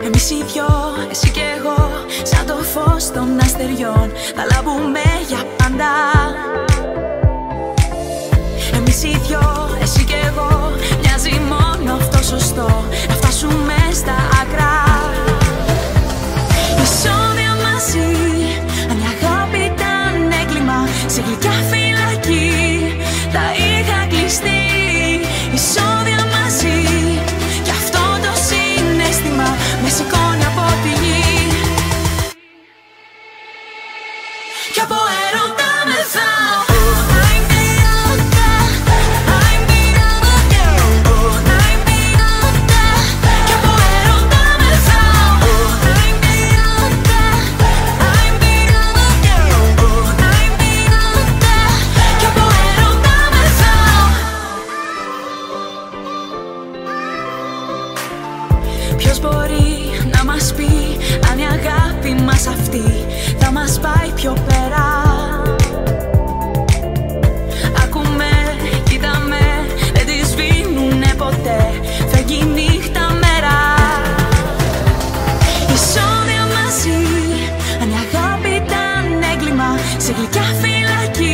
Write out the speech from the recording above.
Εμείς οι δυο, εσύ κι εγώ, σαν το φως των αστεριών, θα λάμπουμε για πάντα. Εμείς οι δυο, εσύ κι εγώ, μοιάζει μόνο αυτό σωστό, να φτάσουμε στα άκρα. Ισόβια μαζί, αν η αγάπη ήταν έγκλημα, σε γλυκιά φυλακή θα είχα κλειστεί. Ισόβια μαζί, κι αυτό το συναίσθημα με σηκώνει από τη γη. Κι από έρωτα μεθάω. Ποιος μπορεί να μας πει αν η αγάπη μας αυτή θα μας πάει πιο πέρα? Ακούμε, κοίταμε, δεν τη σβήνουνε ποτέ, φεύγει νύχτα μέρα. Ισόβια μαζί, αν η αγάπη ήταν έγκλημα, σε γλυκιά φυλακή